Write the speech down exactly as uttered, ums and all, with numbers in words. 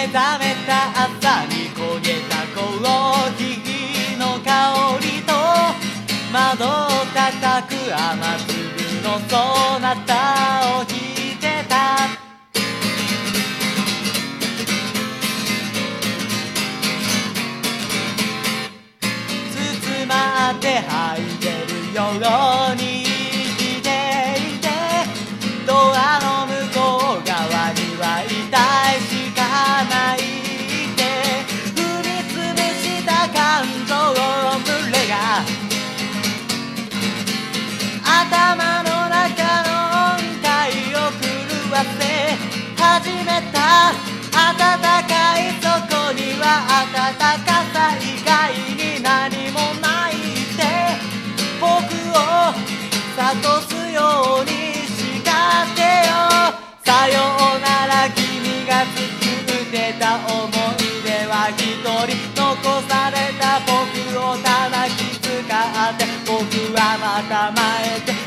目覚めた朝に焦げたコーヒーの香りと窓を叩く雨粒のそなたを弾いてた。包まって吐いてるように生きていて、ドアの向こう側には痛いしかないって踏みつぶした感情群れが頭の中の音階を狂わせ始めた。暖かいそこには暖かさ以外に何もないって僕を諭すように叱ってよ。さようなら君が作ってた思い出は一人残された僕をただきつかって僕はまた前で